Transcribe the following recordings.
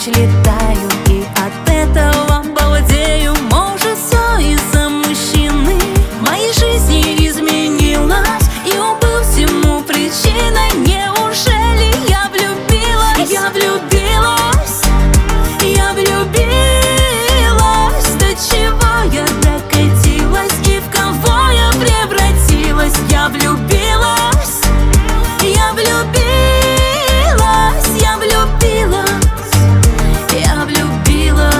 прочь летаю, и от этого балдею. Может, все из-за мужчины в моей жизни изменилось, и он был всему причиной. Неужели я влюбилась? Я влюбилась, я влюбилась. До чего я докатилась, и в кого я превратилась? Я влюбилась, я влюбилась, я влюбилась, я влюбилась.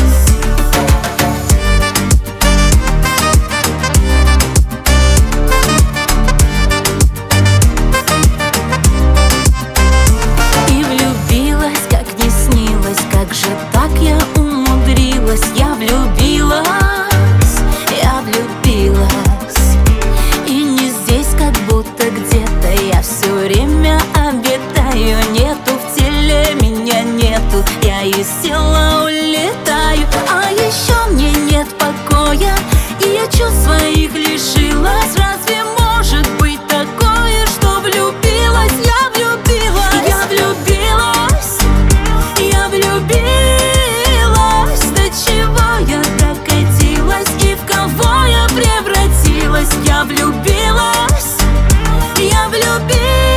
И влюбилась, как не снилось, как же так я умудрилась. Я влюбилась, я влюбилась. И не здесь, как будто где-то я все время обитаю. Нету в теле, меня нету, я из тела улетаю. А еще мне нет покоя, и я чувств своих лишилась. Разве может быть такое, что влюбилась? Я влюбилась, я влюбилась, я влюбилась. До чего я докатилась, и в кого я превратилась? Я влюбилась, я влюбилась,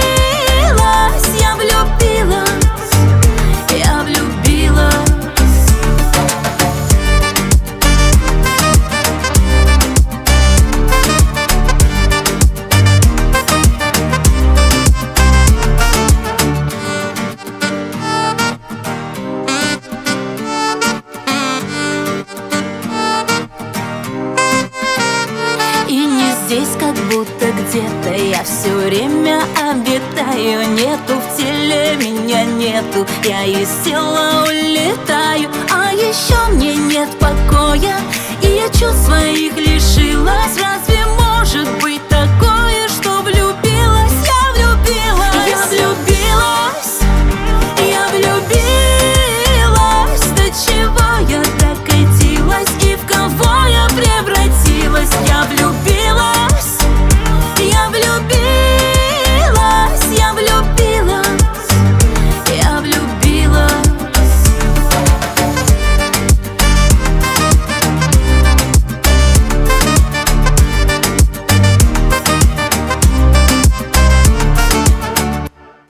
я влюбилась, я влюбилась. И не здесь, как будто где-то я все время обитаю. Нету в теле, меня нету, я из тела улетаю. А еще мне нет покоя, и я чувств своих лишилась. Разве может быть